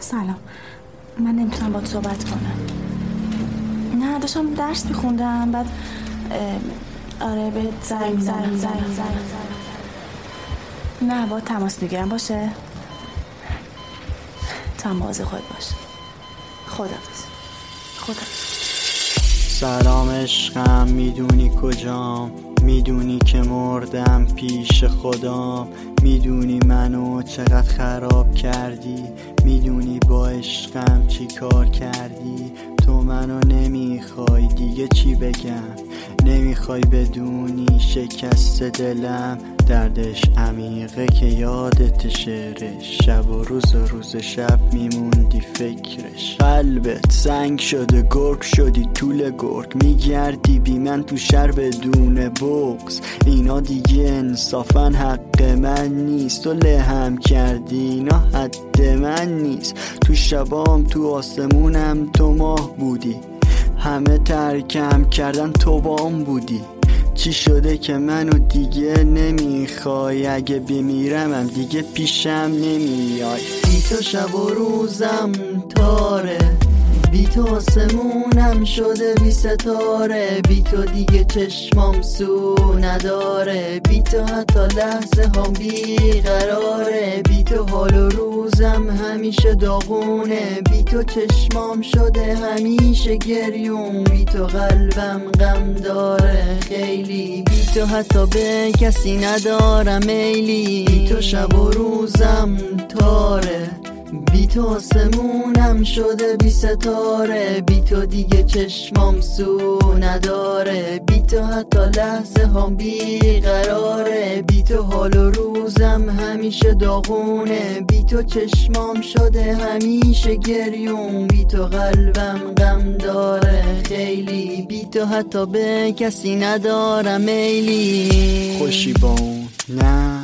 سلام، من نمیتونم باهات صحبت کنم. نه داشتم درس میخوندم، بعد آره به زنگ زنگ. نه با تماس میگیرم، باشه؟ تو هم مواظب خودت باش. خداحافظ. سلام عشقم، میدونی کجام؟ میدونی که مردم پیش خدام. میدونی منو چقدر خراب کردی، میدونی با عشقم چی کار کردی. تو منو نمیخوای، دیگه چی بگم؟ نمیخوای بدونی شکست دلم دردش عمیقه که یادت شعرش. شب و روز شب میموندی فکرش. قلبت سنگ شده، گرگ شدی طول گرگ. میگردی بی من تو شهر بدون بغض. اینا دیگه انصافا حق من نیست. تو لهم کردی، اینا حد من نیست. تو شبام تو آسمونم تو ماه بودی. همه ترکم کردن تو بام بودی. چی شده که منو دیگه نمیخوای؟ اگه بمیرمم دیگه پیشم نمیای. بی تو شب و روزم تاره، بی تو آسمونم شده بی ستاره. بی تو دیگه چشمام سو نداره، بی تو حتی لحظه هم بی قراره. بی تو حال و روزم همیشه داغونه، بی تو چشمام شده همیشه گریون. بی تو قلبم غم داره خیلی، بی تو حتی به کسی ندارم میلی. بی تو شب و روزم تاره، بی تو آسمونم شده بی ستاره. بی تو دیگه چشمام سو نداره، بی تو حتی لحظه هم بی قراره. بی تو حال و روزم همیشه داغونه، بی تو چشمام شده همیشه گریون. بی تو قلبم غم داره خیلی، بی تو حتی به کسی ندارم میلی. خوشی با اون نه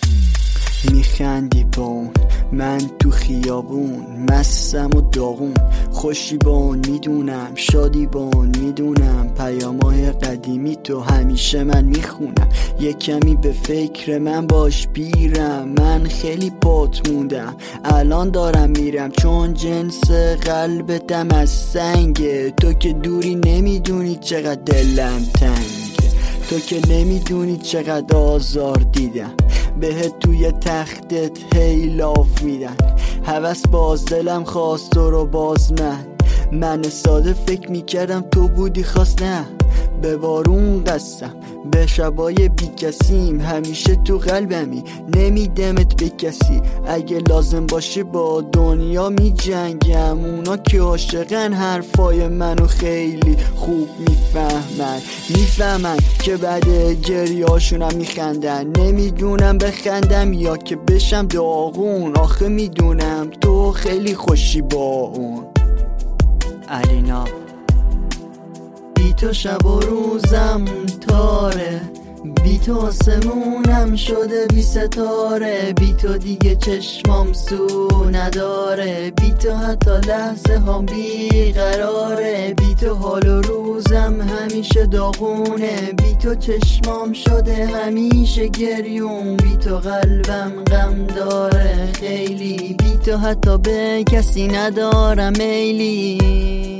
میخندی با اون، من تو خیابون مستم و داغون. خوشی با اون میدونم، شادی با اون میدونم. پیام‌های قدیمی تو همیشه من میخونم. یه کمی به فکر من باش بیرم، من خیلی بات موندم. الان دارم میرم چون جنس قلبتم از سنگه. تو که دوری نمیدونی چقدر دلم تنگه، تو که نمیدونی چقدر آزار دیدم. بهت توی تختت هی لاف میدن، هوس باز دلم خواست تو رو باز. من ساده فکر میکردم تو بودی خواست. نه به بارون قسم، به شبای بی کسیم. همیشه تو قلبمی نمیدمت به کسی. اگه لازم باشه با دنیا میجنگم. اونا که عاشقن حرفای منو خیلی خوب میفهمن که بعد گریاشونم میخندن. نمیدونم بخندم یا که بشم داغون. آخه میدونم تو خیلی خوشی با اون. علینا. بی تو شب و روزم تاره، بی تو آسمونم شده بی ستاره. بی تو دیگه چشمام سو نداره، بی تو حتی لحظه هم بی قراره. بی تو حال و روزم همیشه داغونه، بی تو چشمام شده همیشه گریون. بی تو قلبم غم داره خیلی، بی تو حتی به کسی ندارم میلی.